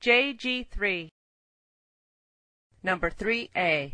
JG3. Number 3A.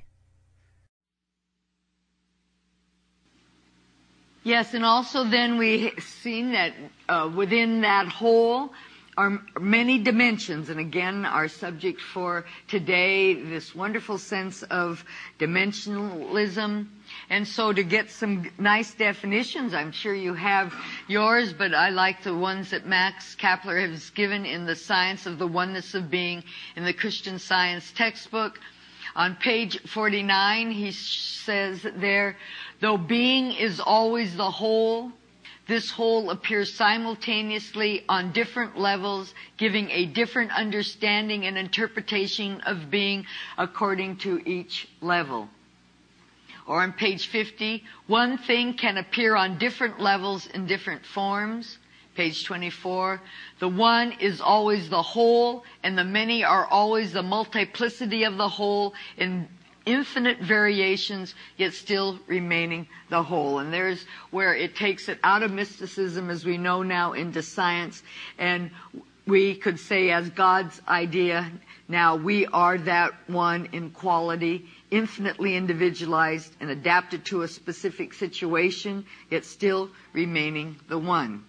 Yes, and also then we've seen that within that whole are many dimensions, and again our subject for today, this wonderful sense of dimensionalism. And so to get some nice definitions, I'm sure you have yours, but I like the ones that Max Kapler has given in the Science of the Oneness of Being in the Christian Science textbook. On page 49, he says there, though being is always the whole, this whole appears simultaneously on different levels, giving a different understanding and interpretation of being according to each level. Or on page 50, one thing can appear on different levels in different forms. Page 24, the one is always the whole, and the many are always the multiplicity of the whole in infinite variations, yet still remaining the whole. And there's where it takes it out of mysticism, as we know now, into science. And we could say, as God's idea, now we are that one in quality, infinitely individualized and adapted to a specific situation, yet still remaining the one.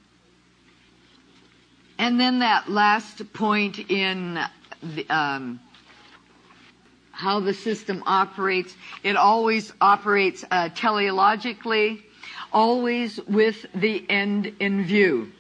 And then that last point in the, how the system operates, it always operates teleologically, always with the end in view.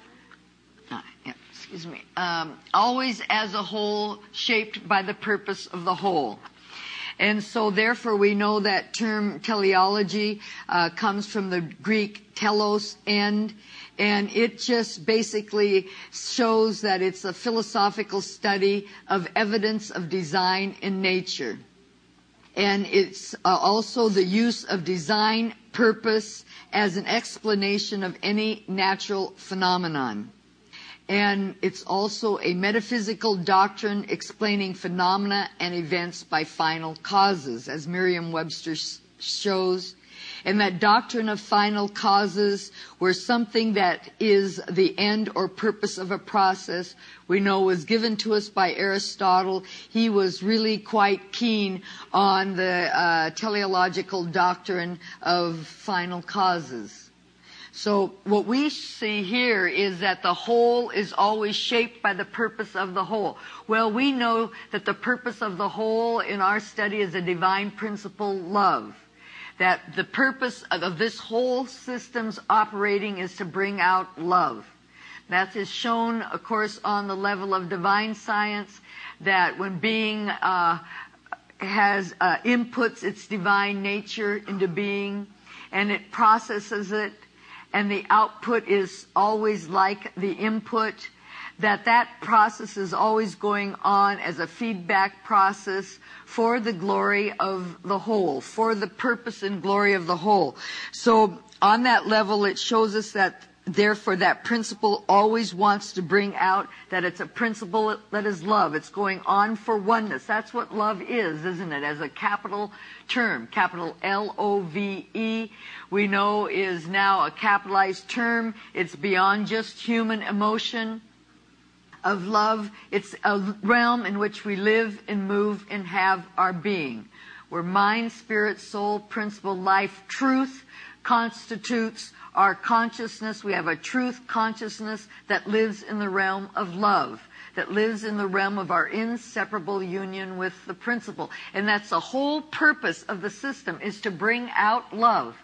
Always as a whole, shaped by the purpose of the whole. And so therefore we know that term teleology comes from the Greek telos, end, and it just basically shows that it's a philosophical study of evidence of design in nature. And it's also the use of design purpose as an explanation of any natural phenomenon. And it's also a metaphysical doctrine explaining phenomena and events by final causes, as Merriam-Webster shows. And that doctrine of final causes, where something that is the end or purpose of a process, we know was given to us by Aristotle. He was really quite keen on the teleological doctrine of final causes. So what we see here is that the whole is always shaped by the purpose of the whole. Well, we know that the purpose of the whole in our study is a divine principle, love. That the purpose of this whole system's operating is to bring out love. That is shown, of course, on the level of divine science, that when being has inputs its divine nature into being, and it processes it, and the output is always like the input, that process is always going on as a feedback process for the glory of the whole, for the purpose and glory of the whole. So on that level, it shows us that therefore that principle always wants to bring out that it's a principle that is love. It's going on for oneness. That's what love is, isn't it? As a capital term, capital L-O-V-E, we know is now a capitalized term. It's beyond just human emotion of love. It's a realm in which we live and move and have our being, where mind, spirit, soul, principle, life, truth constitutes our consciousness. We have a truth consciousness that lives in the realm of love, that lives in the realm of our inseparable union with the principle. And that's the whole purpose of the system, is to bring out love.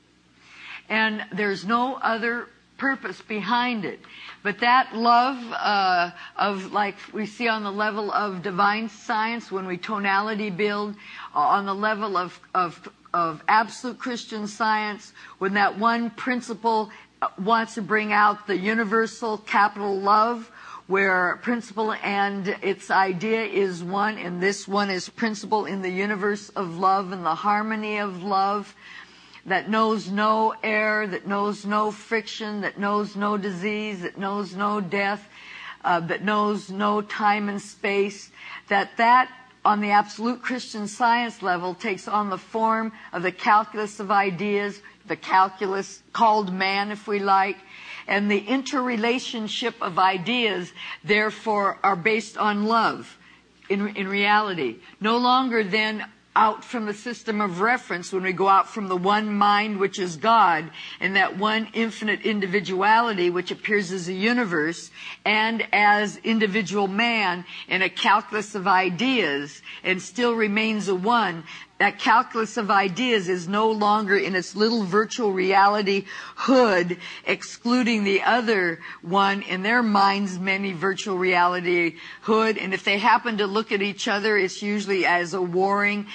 And there's no other purpose behind it. But that love of, like we see on the level of divine science, when we tonality build, on the level of absolute Christian science, when that one principle wants to bring out the universal capital love, where principle and its idea is one, and this one is principle in the universe of love and the harmony of love, that knows no error, that knows no friction, that knows no disease, that knows no death, that knows no time and space, that on the absolute Christian science level takes on the form of the calculus of ideas, the calculus called man, if we like, and the interrelationship of ideas, therefore, are based on love in reality. No longer then out from the system of reference when we go out from the one mind, which is God, and that one infinite individuality, which appears as a universe and as individual man in a calculus of ideas and still remains a one. That calculus of ideas is no longer in its little virtual reality hood, excluding the other one in their mind's many virtual reality hood. And if they happen to look at each other, it's usually as a warring,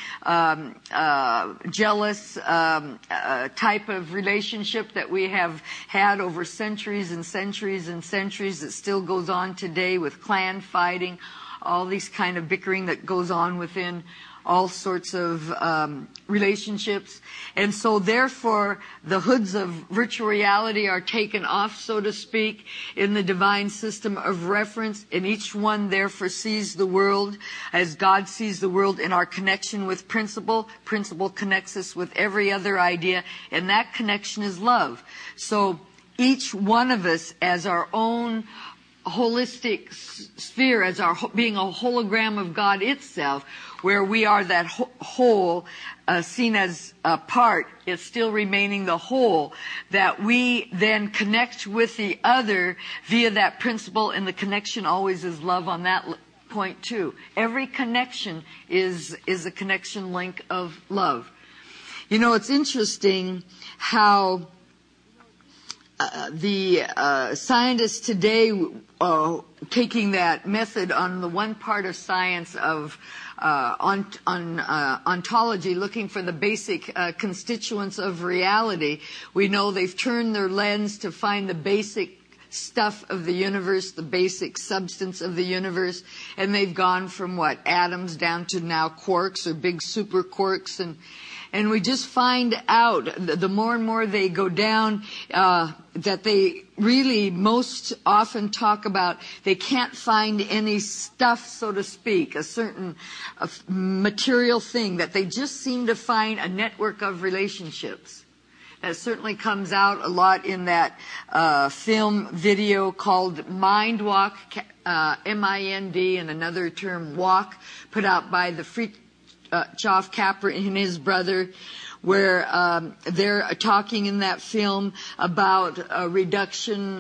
jealous type of relationship that we have had over centuries and centuries and centuries that still goes on today with clan fighting, all these kind of bickering that goes on within all sorts of relationships. And so therefore the hoods of virtual reality are taken off, so to speak, in the divine system of reference, and each one therefore sees the world as God sees the world in our connection with principle. Principle connects us with every other idea, and that connection is love. So each one of us as our own holistic sphere, as our being a hologram of God itself, where we are that whole, seen as a part, yet still remaining the whole, that we then connect with the other via that principle, and the connection always is love on that point too. Every connection is a connection link of love. You know, it's interesting how the scientists today, taking that method on the one part of science of ontology, looking for the basic constituents of reality, we know they've turned their lens to find the basic stuff of the universe, the basic substance of the universe, and they've gone from what, atoms down to now quarks or big super quarks, and we just find out the more and more they go down that they really most often talk about they can't find any stuff, so to speak, a certain material thing, that they just seem to find a network of relationships. That certainly comes out a lot in that film video called Mind Walk, M-I-N-D, and another term walk, put out by the Fritjof Capra and his brother, where they're talking in that film about reduction,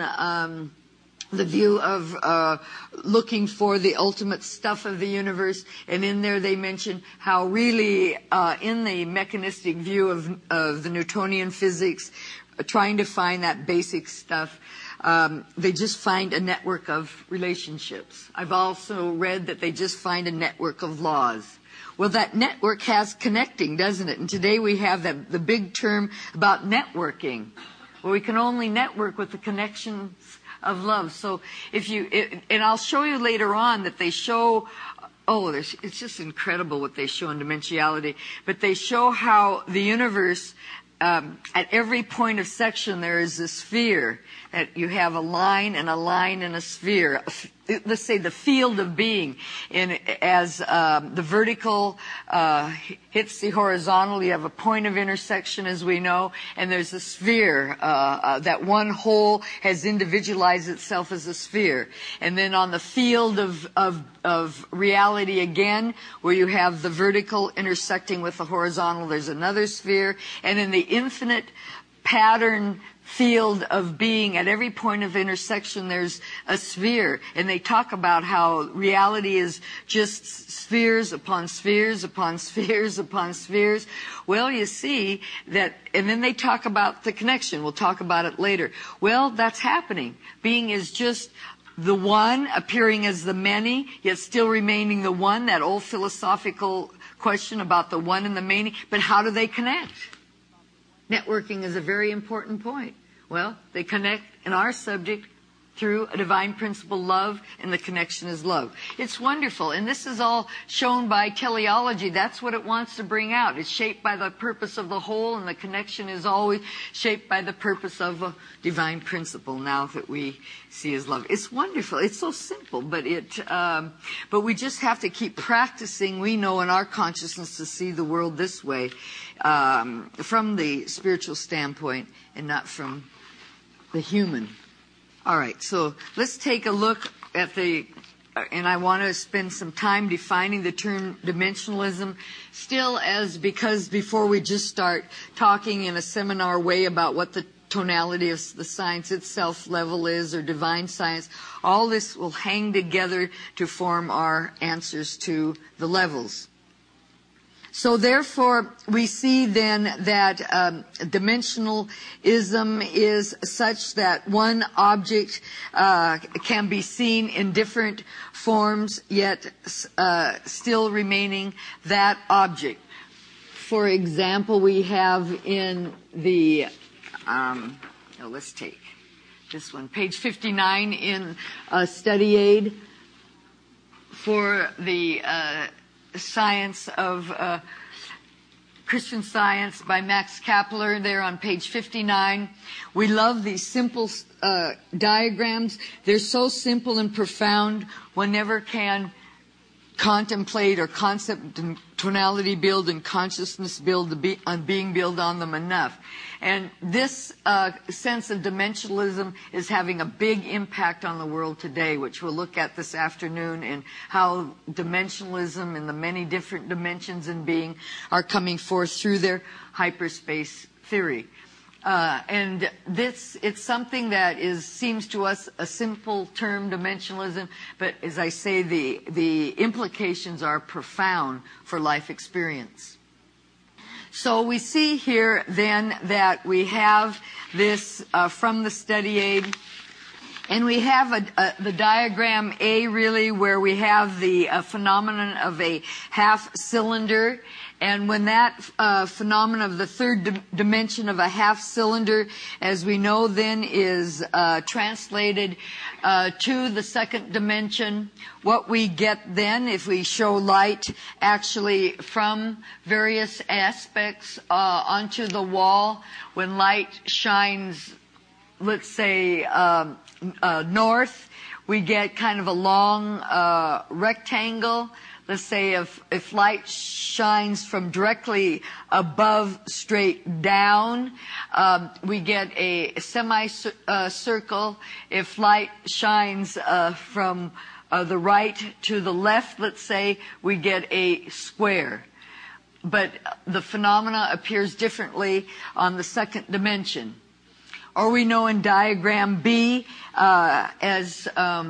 the view of looking for the ultimate stuff of the universe. And in there they mention how really in the mechanistic view of the Newtonian physics, trying to find that basic stuff, they just find a network of relationships. I've also read that they just find a network of laws. Well, that network has connecting, doesn't it? And today we have the big term about networking. Well, we can only network with the connections of love. So and I'll show you later on that they show, it's just incredible what they show in dimensionality, but they show how the universe, at every point of section there is a sphere, that you have a line and a sphere. Let's say the field of being, as the vertical hits the horizontal, you have a point of intersection, as we know, and there's a sphere. That one whole has individualized itself as a sphere. And then on the field of reality again, where you have the vertical intersecting with the horizontal, there's another sphere. And in the infinite pattern field of being, at every point of intersection there's a sphere, and they talk about how reality is just spheres upon spheres upon spheres upon spheres. Well, you see that, and then they talk about the connection. We'll talk about it later. Well, that's happening. Being is just the one appearing as the many, yet still remaining the one, that old philosophical question about the one and the many. But how do they connect? Networking is a very important point. Well, they connect in our subject through a divine principle, love, and the connection is love. It's wonderful, and this is all shown by teleology. That's what it wants to bring out. It's shaped by the purpose of the whole, and the connection is always shaped by the purpose of a divine principle, now that we see as love. It's wonderful. It's so simple, but we just have to keep practicing, we know, in our consciousness to see the world this way, from the spiritual standpoint and not from the human All right, so let's take a look at and I want to spend some time defining the term dimensionalism because before we just start talking in a seminar way about what the tonality of the science itself level is, or divine science, all this will hang together to form our answers to the levels. So therefore, we see then that dimensionalism is such that one object can be seen in different forms, yet still remaining that object. For example, we have in the, let's take this one, page 59 in study aid for the Science of Christian Science by Max Kapler, there on page 59. We love these simple diagrams. They're so simple and profound, one never can contemplate or concept and tonality build and consciousness build, being build on them enough. And this sense of dimensionalism is having a big impact on the world today, which we'll look at this afternoon, and how dimensionalism and the many different dimensions in being are coming forth through their hyperspace theory. And it's something that seems to us a simple term, dimensionalism, but as I say, the implications are profound for life experience. So we see here then that we have this from the study aid, and we have the diagram A really, where we have the phenomenon of a half cylinder. And when that phenomenon of the third dimension of a half cylinder, as we know then, is translated to the second dimension, what we get then, if we show light actually from various aspects onto the wall, when light shines, let's say, north, we get kind of a long rectangle. Let's say if light shines from directly above straight down, we get a semicircle. If light shines from the right to the left, let's say, we get a square. But the phenomena appears differently on the second dimension. Or we know in diagram B, as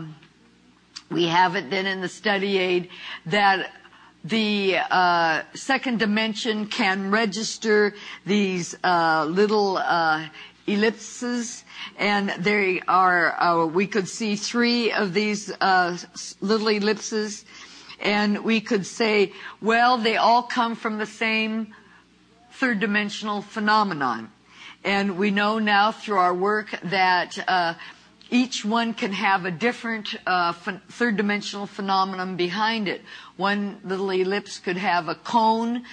we have it then in the study aid, that the second dimension can register these little ellipses, and they are, we could see 3 of these little ellipses, and we could say, well, they all come from the same third dimensional phenomenon. And we know now through our work that each one can have a different third-dimensional phenomenon behind it. One little ellipse could have a cone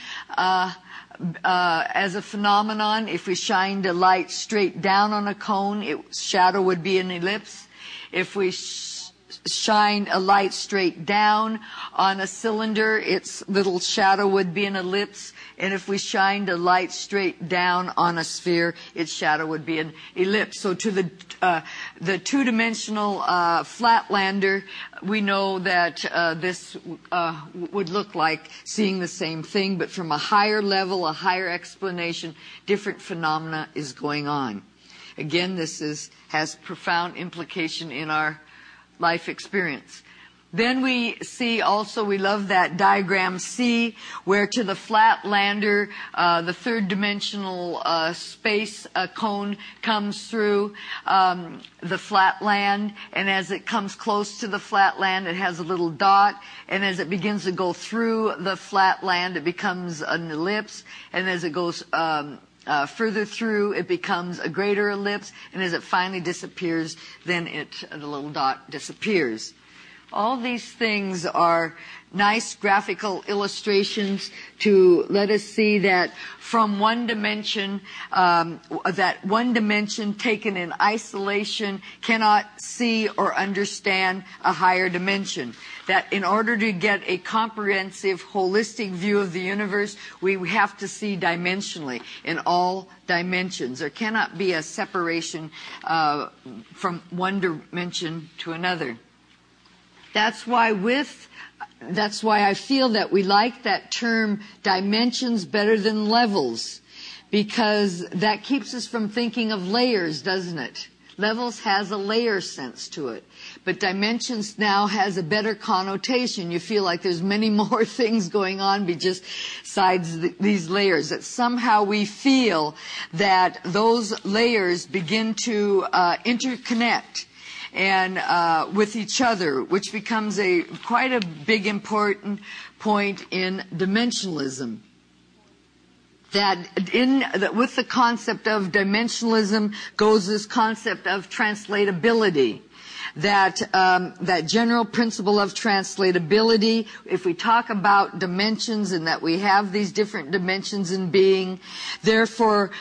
as a phenomenon. If we shined a light straight down on a cone, its shadow would be an ellipse. If we shined a light straight down on a cylinder, its little shadow would be an ellipse. And if we shined a light straight down on a sphere, its shadow would be an ellipse. So to the two-dimensional flatlander, we know that this would look like seeing the same thing, but from a higher level, a higher explanation, different phenomena is going on. Again, this has profound implication in our life experience. Then we see also, we love that diagram C, where to the flatlander, the third dimensional space cone comes through the flatland, and as it comes close to the flatland, it has a little dot, and as it begins to go through the flatland, it becomes an ellipse, and as it goes further through, it becomes a greater ellipse, and as it finally disappears, then the little dot disappears. All these things are nice graphical illustrations to let us see that from one dimension, that one dimension taken in isolation cannot see or understand a higher dimension. That in order to get a comprehensive, holistic view of the universe, we have to see dimensionally in all dimensions. There cannot be a separation from one dimension to another. That's why I feel that we like that term dimensions better than levels, because that keeps us from thinking of layers, doesn't it? Levels has a layer sense to it. But dimensions now has a better connotation. You feel like there's many more things going on besides these layers. That somehow we feel that those layers begin to interconnect and with each other, which becomes quite a big important point in dimensionalism. That with the concept of dimensionalism goes this concept of translatability. That general principle of translatability, if we talk about dimensions and that we have these different dimensions in being, therefore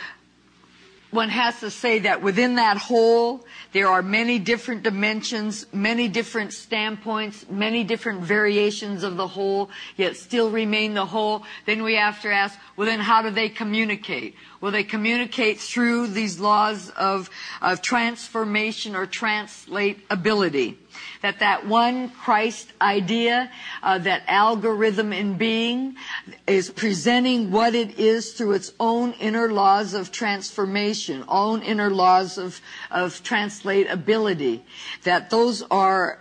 one has to say that within that whole, there are many different dimensions, many different standpoints, many different variations of the whole, yet still remain the whole. Then we have to ask, well, then how do they communicate? Well, they communicate through these laws of transformation or translatability. That one Christ idea, that algorithm in being, is presenting what it is through its own inner laws of transformation, own inner laws of translatability. That those are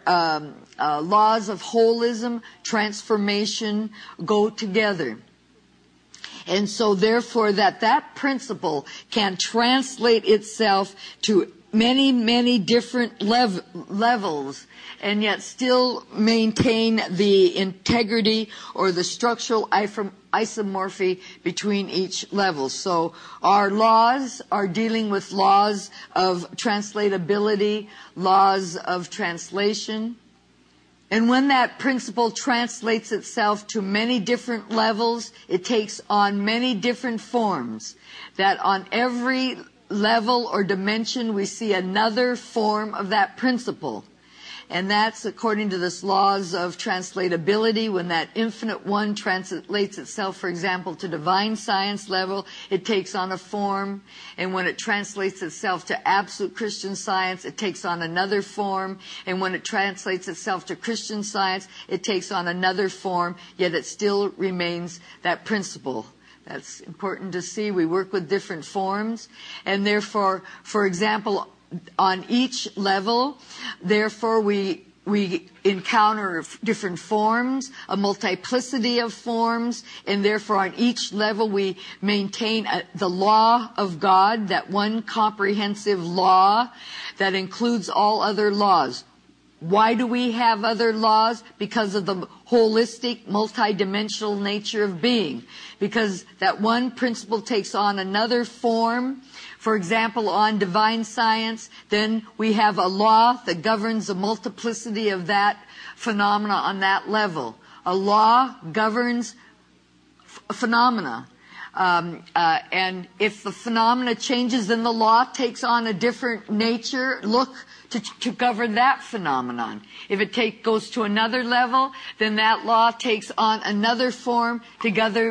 laws of holism, transformation, go together. And so therefore that principle can translate itself to many, many different levels and yet still maintain the integrity or the structural isomorphy between each level. So our laws are dealing with laws of translatability, laws of translation. And when that principle translates itself to many different levels, it takes on many different forms. That on every level or dimension we see another form of that principle. And that's according to this laws of translatability. When that infinite one translates itself, for example, to divine science level, it takes on a form. And when it translates itself to absolute Christian science, it takes on another form. And when it translates itself to Christian science, it takes on another form, yet it still remains that principle. That's important to see. We work with different forms. And therefore, for example, on each level, therefore we encounter different forms, a multiplicity of forms, and therefore on each level we maintain the law of God, that one comprehensive law that includes all other laws. Why do we have other laws? Because of the holistic, multidimensional nature of being. Because that one principle takes on another form. For example, on divine science, then we have a law that governs the multiplicity of that phenomena on that level. A law governs phenomena. And if the phenomena changes, then the law takes on a different nature. Look to govern that phenomenon. If it goes to another level, then that law takes on another form to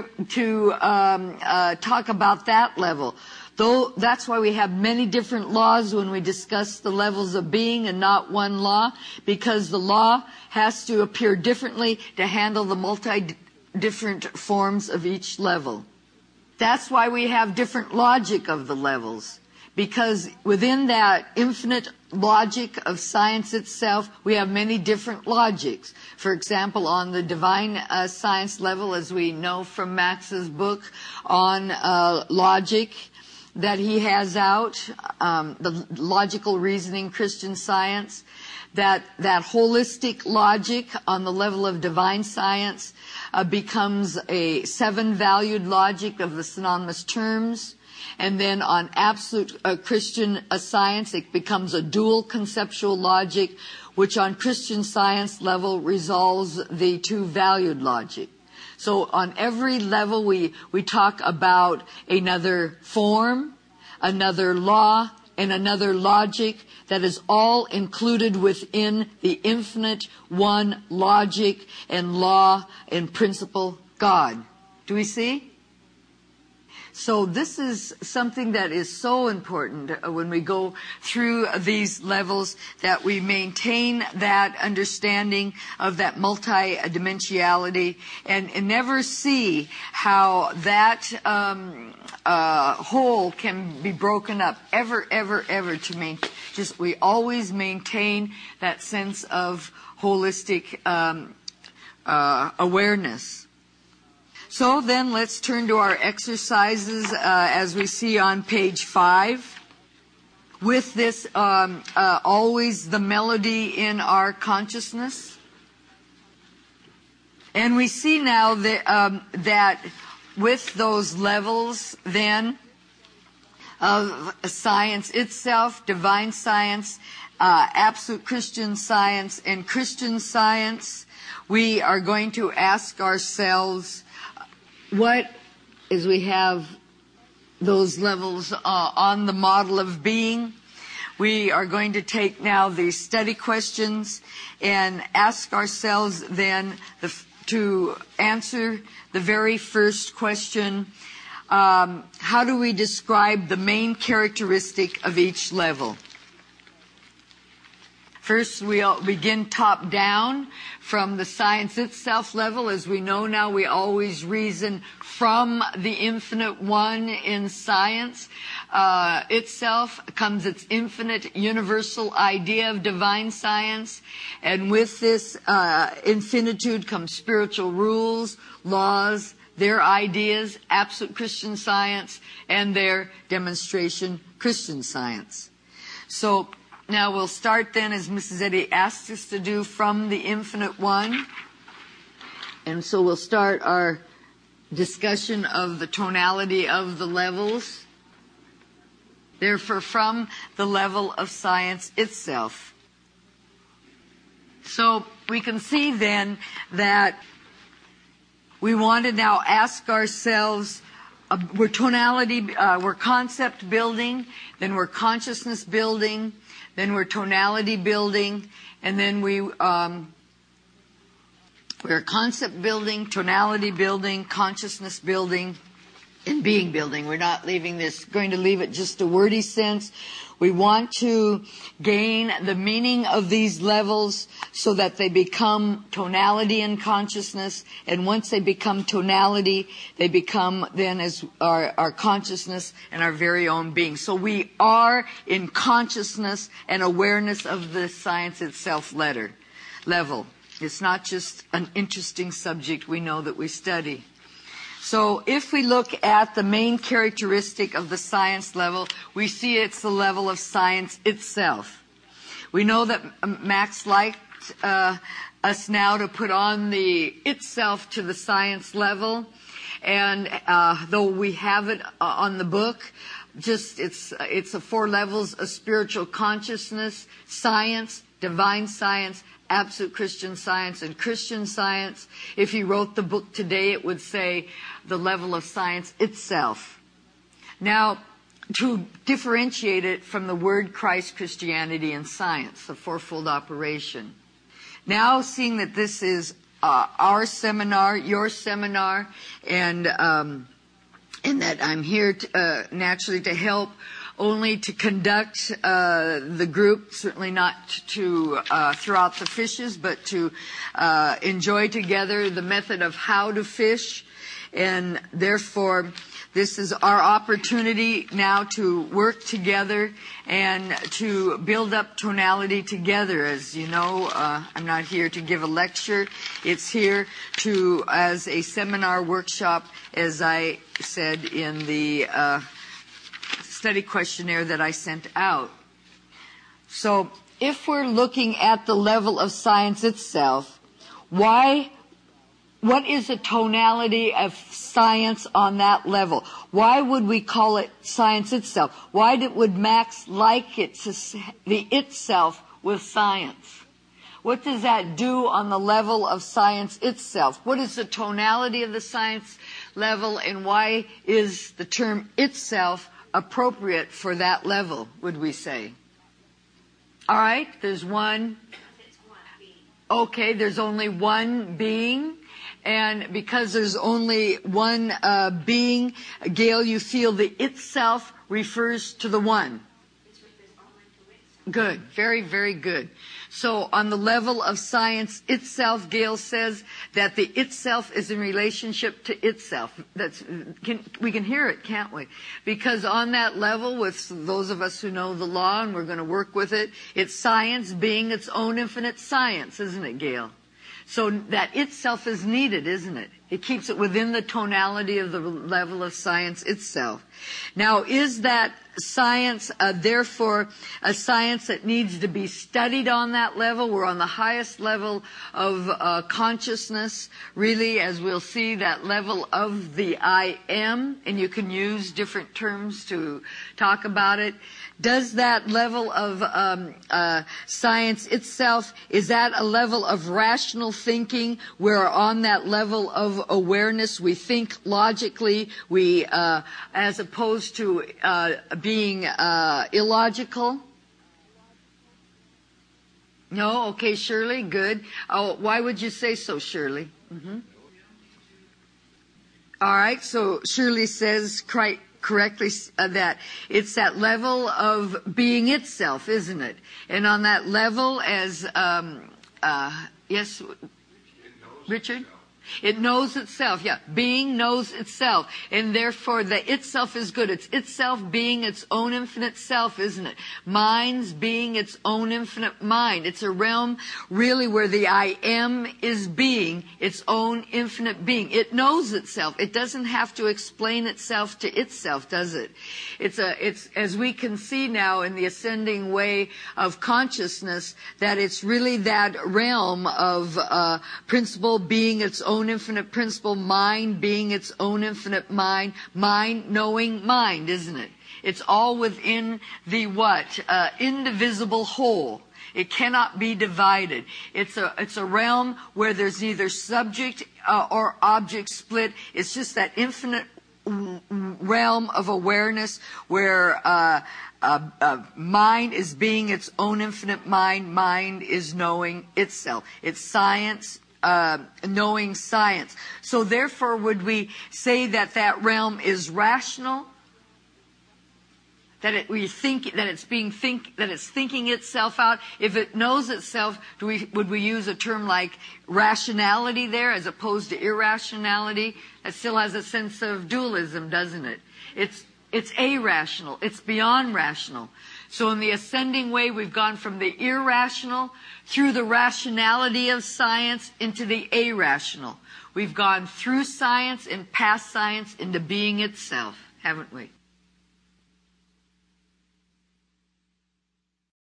talk about that level. Though that's why we have many different laws when we discuss the levels of being and not one law, because the law has to appear differently to handle the different forms of each level. That's why we have different logic of the levels, because within that infinite logic of science itself, we have many different logics. For example, on the divine science level, as we know from Max's book on logic that he has out, the logical reasoning Christian science, that holistic logic on the level of divine science becomes a seven-valued logic of the synonymous terms. And then on absolute Christian science, it becomes a dual conceptual logic which on Christian Science level resolves the two-valued logic. So on every level we talk about another form, another law, and another logic that is all included within the infinite one logic and law and principle God. Do we see? So this is something that is so important when we go through these levels, that we maintain that understanding of that multidimensionality and never see how that whole can be broken up ever to we always maintain that sense of holistic awareness. So then let's turn to our exercises as we see on page 5. With this, always the melody in our consciousness. And we see now that with those levels then of science itself, divine science, absolute Christian science, and Christian science, we are going to ask ourselves, what, as we have those levels on the model of being, we are going to take now these study questions and ask ourselves then to answer the very first question, how do we describe the main characteristic of each level? First, we'll begin top down from the science itself level. As we know now, we always reason from the infinite one in science. Itself comes its infinite universal idea of divine science. And with this infinitude comes spiritual rules, laws, their ideas, absolute Christian science, and their demonstration, Christian science. So now we'll start then, as Mrs. Eddy asked us to do, from the infinite one. And so we'll start our discussion of the tonality of the levels. Therefore, from the level of science itself. So we can see then that we want to now ask ourselves, we're tonality, we're concept building, then we're consciousness building, then we're tonality building, and then we're concept building, tonality building, consciousness building, and being building. We're not going to leave it just a wordy sense. We want to gain the meaning of these levels so that they become tonality in consciousness. And once they become tonality, they become then as our consciousness and our very own being. So we are in consciousness and awareness of the science itself level. It's not just an interesting subject we know that we study. So if we look at the main characteristic of the science level, we see it's the level of science itself. We know that Max liked us now to put on the itself to the science level, and though we have it on the book, just it's a 4 levels of spiritual consciousness, science, divine science, absolute Christian science, and Christian science. If you wrote the book today, it would say the level of science itself. Now, to differentiate it from the word Christ, Christianity, and science, the fourfold operation. Now, seeing that this is our seminar, your seminar, and that I'm here naturally to help, only to conduct the group, certainly not to throw out the fishes, but to enjoy together the method of how to fish. And therefore, this is our opportunity now to work together and to build up tonality together. As you know, I'm not here to give a lecture. It's here as a seminar workshop, as I said in the study questionnaire that I sent out. So if we're looking at the level of science itself, what is the tonality of science on that level? Why would we call it science itself? Why would Max like it to the itself with science? What does that do on the level of science itself? What is the tonality of the science level, and why is the term itself appropriate for that level, would we say? All right, there's one. Okay, there's only one being. And because there's only one being, Gail, you feel the itself refers to the one. Good. Very, very good. So on the level of science itself, Gail says that the itself is in relationship to itself. We can hear it, can't we? Because on that level, with those of us who know the law, and we're going to work with it, it's science being its own infinite science, isn't it, Gail? So that itself is needed, isn't it? It keeps it within the tonality of the level of science itself. Now, is that science, therefore, a science that needs to be studied on that level? We're on the highest level of consciousness, really, as we'll see, that level of the I am, and you can use different terms to talk about it. Does that level of science itself, is that a level of rational thinking where on that level of awareness we think logically, we as opposed to being illogical? No? Okay, Shirley, good. Oh, why would you say so, Shirley? Mm-hmm. All right, so Shirley says correctly that it's that level of being itself, isn't it? And on that level, as yes, Richard? It knows itself, yeah. Being knows itself, and therefore the itself is good. It's itself being its own infinite self, isn't it? Mind's being its own infinite mind. It's a realm really where the I am is being its own infinite being. It knows itself. It doesn't have to explain itself to itself, does it? It's as we can see now in the ascending way of consciousness, that it's really that realm of principle being its own infinite principle, mind being its own infinite mind, mind knowing mind, isn't it? It's all within the what? Indivisible whole. It cannot be divided. It's a realm where there's neither subject or object split. It's just that infinite realm of awareness where mind is being its own infinite mind. Mind is knowing itself. It's science. Knowing science. So therefore, would we say that that realm is rational? That it's thinking itself out. If it knows itself, would we use a term like rationality there as opposed to irrationality? That still has a sense of dualism, doesn't it? It's irrational. It's beyond rational. So in the ascending way, we've gone from the irrational through the rationality of science into the irrational. We've gone through science and past science into being itself, haven't we?